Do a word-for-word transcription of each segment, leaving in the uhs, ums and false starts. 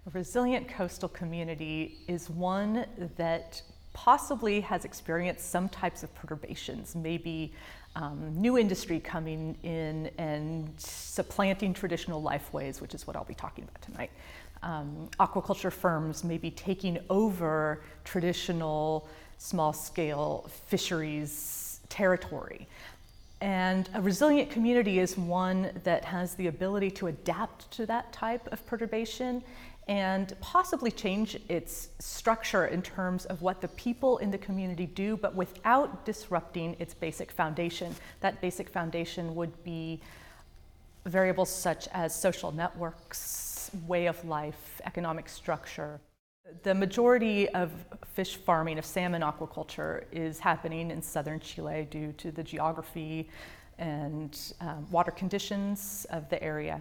A resilient coastal community is one that possibly has experienced some types of perturbations, maybe um, new industry coming in and supplanting traditional lifeways, which is what I'll be talking about tonight. Um, aquaculture firms may be taking over traditional small-scale fisheries territory. And a resilient community is one that has the ability to adapt to that type of perturbation and possibly change its structure in terms of what the people in the community do, but without disrupting its basic foundation. That basic foundation would be variables such as social networks, way of life, economic structure. The majority of fish farming, of salmon aquaculture, is happening in southern Chile due to the geography and um, water conditions of the area.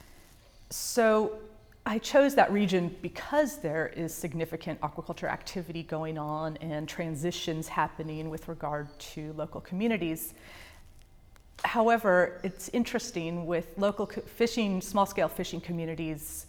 So I chose that region because there is significant aquaculture activity going on and transitions happening with regard to local communities. However, it's interesting with local fishing, small-scale fishing communities,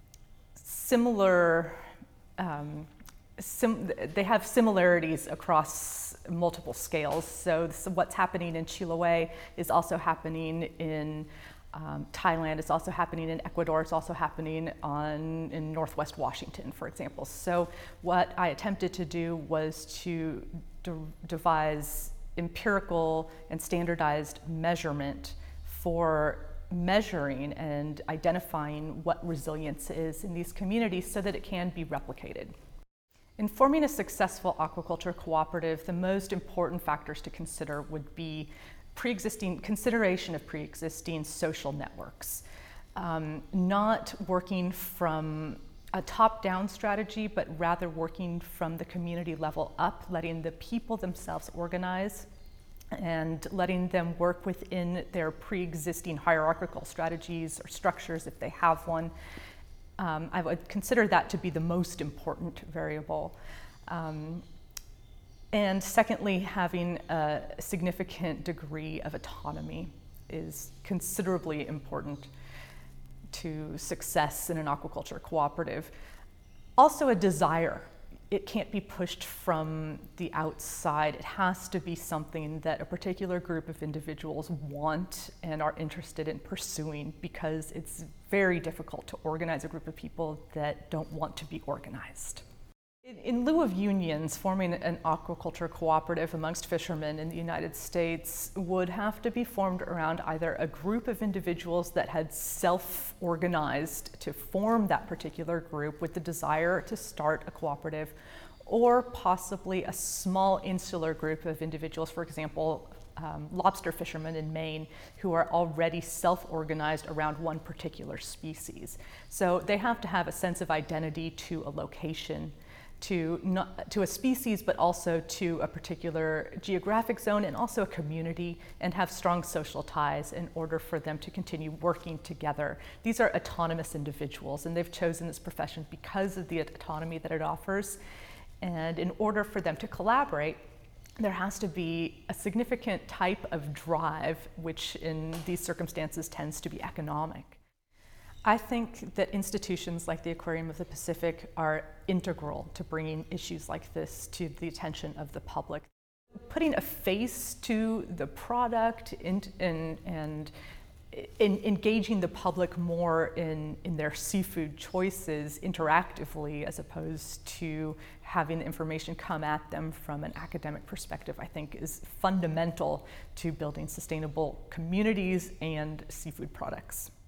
similar Um, sim they have similarities across multiple scales. So this, what's happening in Chiloé is also happening in um, Thailand, it's also happening in Ecuador, it's also happening on, in Northwest Washington, for example. So what I attempted to do was to de devise empirical and standardized measurement for measuring and identifying what resilience is in these communities so that it can be replicated. In forming a successful aquaculture cooperative, the most important factors to consider would be pre-existing consideration of pre-existing social networks. Um, not working from a top-down strategy, but rather working from the community level up, letting the people themselves organize and letting them work within their pre-existing hierarchical strategies or structures if they have one. Um, I would consider that to be the most important variable. Um, and secondly, having a significant degree of autonomy is considerably important to success in an aquaculture cooperative. Also a desire. It can't be pushed from the outside. It has to be something that a particular group of individuals want and are interested in pursuing, because it's very difficult to organize a group of people that don't want to be organized. In, in lieu of unions, forming an aquaculture cooperative amongst fishermen in the United States would have to be formed around either a group of individuals that had self-organized to form that particular group with the desire to start a cooperative, or possibly a small insular group of individuals, for example, um, lobster fishermen in Maine, who are already self-organized around one particular species. So they have to have a sense of identity to a location, to, not, to a species, but also to a particular geographic zone and also a community, and have strong social ties in order for them to continue working together. These are autonomous individuals, and they've chosen this profession because of the autonomy that it offers. And in order for them to collaborate, there has to be a significant type of drive, which in these circumstances tends to be economic. I think that institutions like the Aquarium of the Pacific are integral to bringing issues like this to the attention of the public. Putting a face to the product in, in, and in engaging the public more in, in their seafood choices interactively, as opposed to having the information come at them from an academic perspective, I think is fundamental to building sustainable communities and seafood products.